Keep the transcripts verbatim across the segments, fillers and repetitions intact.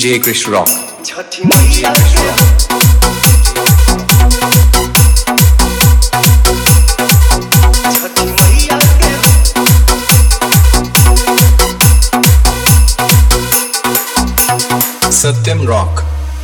DJ Krish rock. छठी Maiya Chhathi Maiya Satyam rock.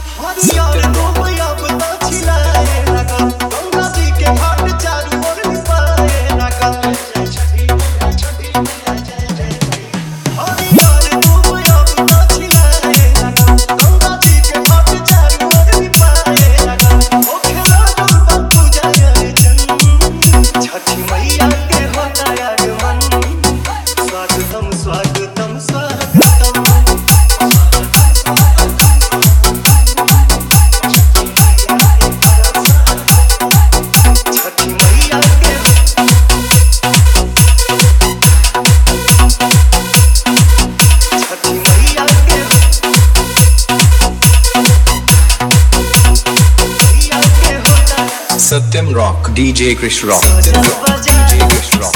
Satyam rock DJ Krish rock. DJ Krish rock.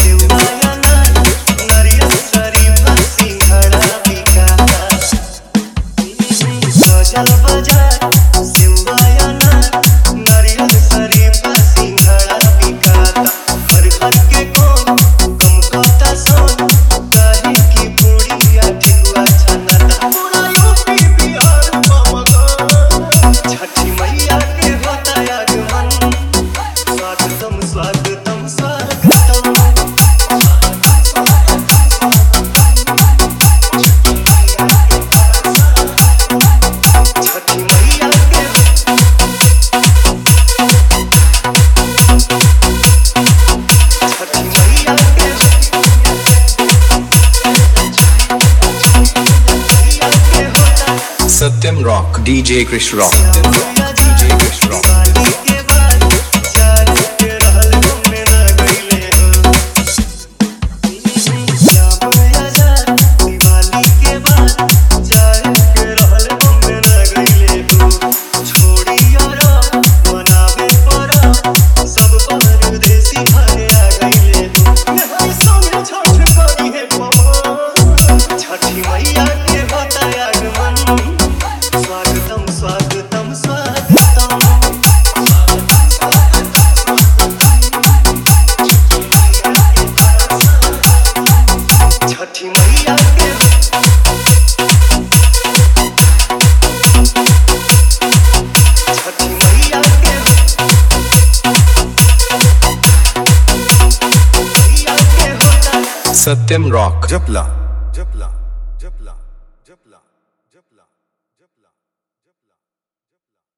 Satyam rock DJ Krish rock. DJ Krish rock. Satyam rock. जपला जपला जपला जपला जपला जपला जपला।